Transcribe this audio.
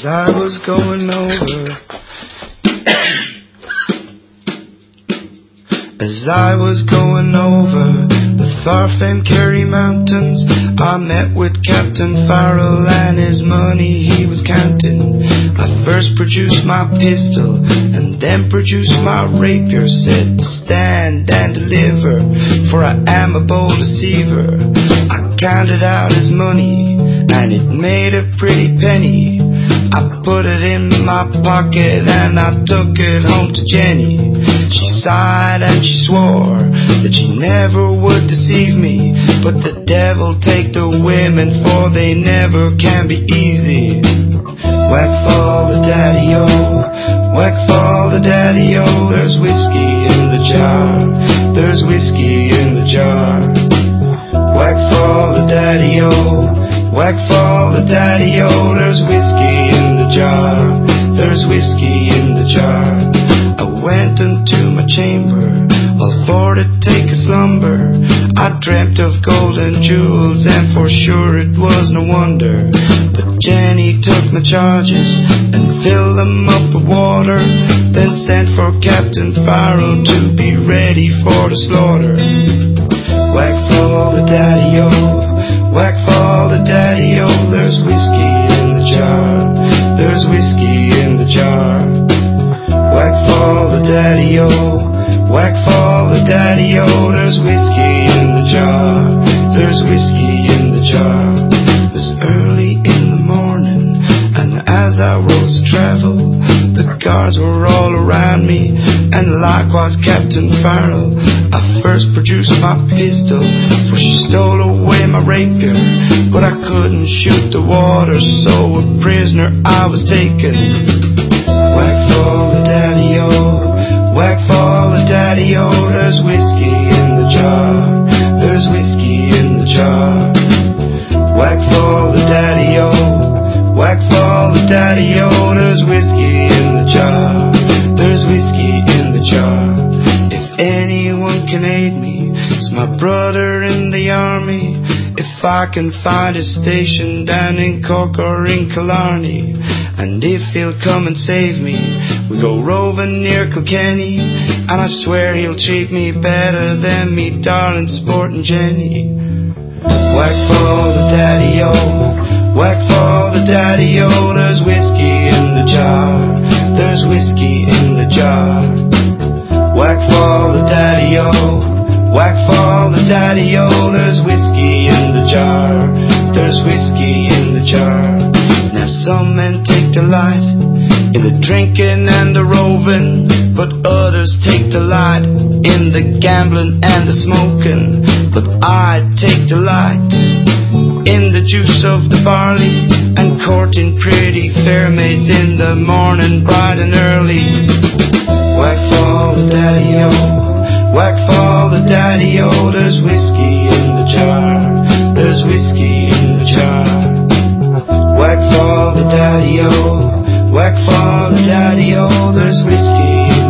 As I was going over, as I was going over the far-famed Kerry Mountains, I met with Captain Farrell and his money he was counting. I first produced my pistol and then produced my rapier, said stand and deliver, for I am a bold deceiver. I counted out his money and it made a pretty penny. I put it in my pocket and I took it home to Jenny. She sighed and she swore that she never would deceive me, but the devil take the women, for they never can be easy. Whack fall the daddy-o, whack fall the daddy-o, there's whiskey in the jar, there's whiskey in the jar. Whack fall the daddy-o, whack fall the daddy-o, there's whiskey in the jar, there's whiskey in the jar. I went into my chamber, all for to take a slumber. I dreamt of gold and jewels, and for sure it was no wonder. But Jenny took my charges and filled them up with water, then sent for Captain Farrell to be ready for the slaughter. Whack fall the daddy-o, whack fall the daddy-o, there's whiskey in the jar, there's whiskey in the jar. Whack fall the daddy-o, whack fall the daddy-o, there's whiskey in the jar, there's whiskey in the jar. It was early in the morning, and as I rose to travel, the guards were all around me, and likewise Captain Farrell. I first produced my pistol, for she stole away my rapier, but I couldn't shoot the water, so a prisoner I was taken. Whack fall the daddy-o, whack fall the daddy-o, there's whiskey in the jar, there's whiskey in the jar. Whack fall the daddy-o, whack fall the daddy-o, there's whiskey in the jar, there's whiskey in the jar. If anyone can aid me, it's my brother in the army. If I can find a station down in Cork or in Killarney, and if he'll come and save me, we go roving near Kilkenny, and I swear he'll treat me better than me darling sporting Jenny. Whack fall the daddy-o, whack fall the daddy-o, there's whiskey in the jar, there's whiskey in the jar. Whack fall the daddy-o, whack fall the daddy-o, there's whiskey in the jar, there's whiskey in the jar. Now some men take delight in the drinking and the roving, but others take delight in the gambling and the smoking. But I take delight in the juice of the barley, and courting pretty fair maids in the morning bright and early. Whack fall the daddy-o, whack fall the daddy-o, there's whiskey in the jar, there's whiskey in the jar. Whack fall the daddy-o, whack fall the daddy-o, there's whiskey in